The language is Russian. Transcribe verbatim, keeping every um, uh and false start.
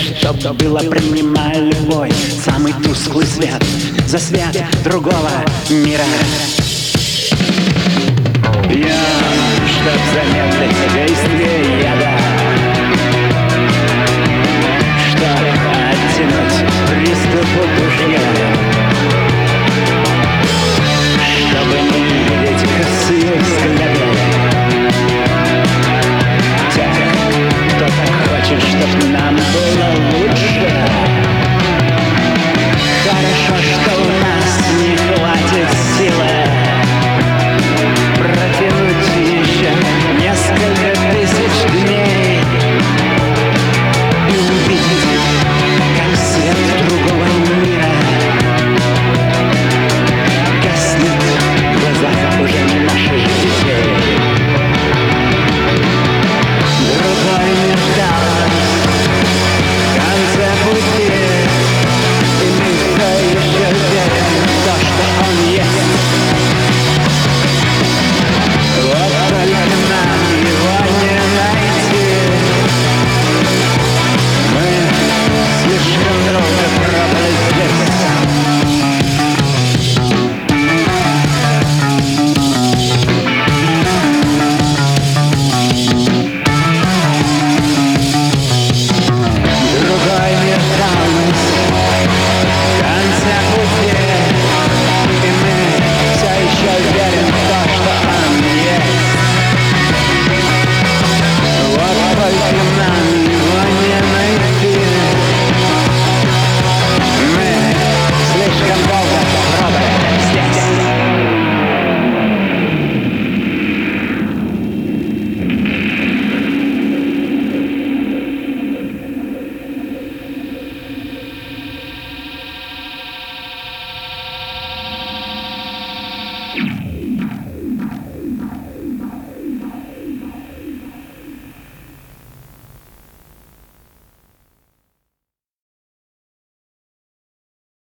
чтоб было, принимаю любой самый тусклый свет за свет другого мира. Я, чтоб замедлить действие яда, чтоб оттянуть приступ удушья, чтобы не видеть косые взгляды тех, кто так хочет, чтоб нам было лучше. Хорошо, что у нас не хватит силы протянуть еще несколько тысяч дней и увидеть концерт другого мира. Гаснет в глазах уже наших детей. Другой мир ждал в конце пути, и мы все еще верим в то, что он есть. Вот только нам его не найти. Мы слишком долго пробыли здесь. Другой мир ждал нас в конце пути, и мы все еще верим в то, что он есть. Вот только нам его не найти. Мы слишком долго пробыли здесь. You